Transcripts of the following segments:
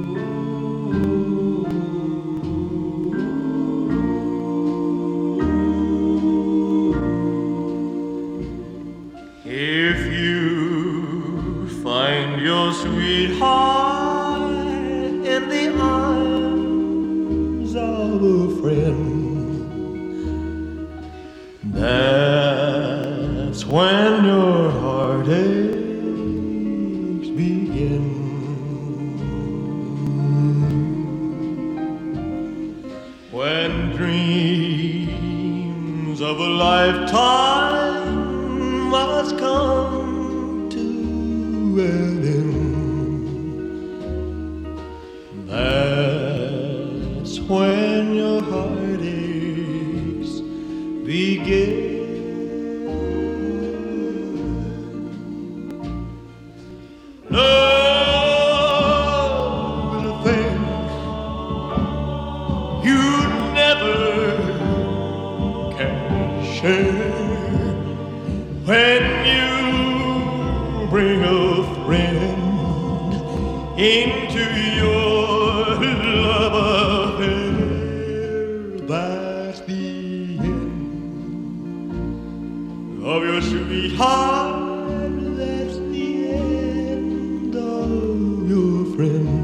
If you find your sweetheart in the arms of a friend, that's when your heartaches begin. When dreams of a lifetime must come to an end, that's when your heartaches begin. Love is a thing you never can share. When you bring a friend into your love affair, that's the end of your sweetheart. That's the end of your friend.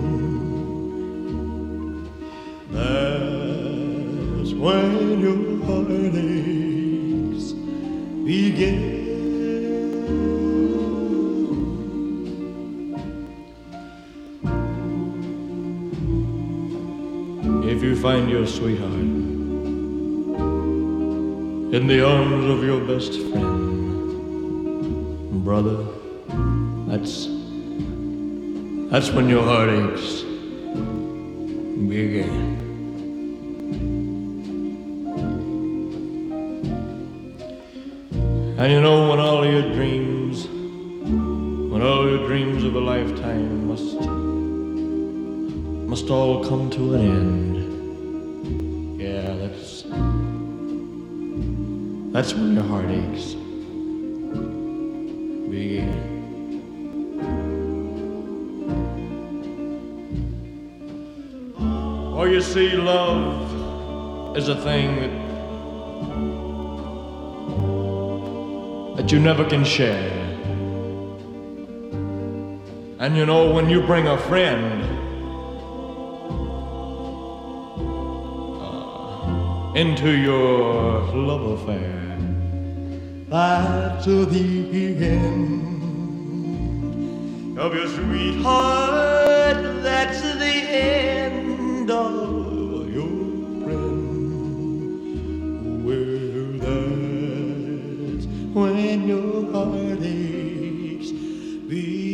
That's when your heartaches begin. If you find your sweetheart in the arms of your best friend, brother, that's when your heartaches begin. And you know, when all your dreams of a lifetime must all come to an end, yeah, that's when your heartaches begin. Oh, you see, love is a thing that you never can share. And you know, when you bring a friend into your love affair, that's the end of your sweetheart. That's the end of your friend. Well, that's when your heartaches begin.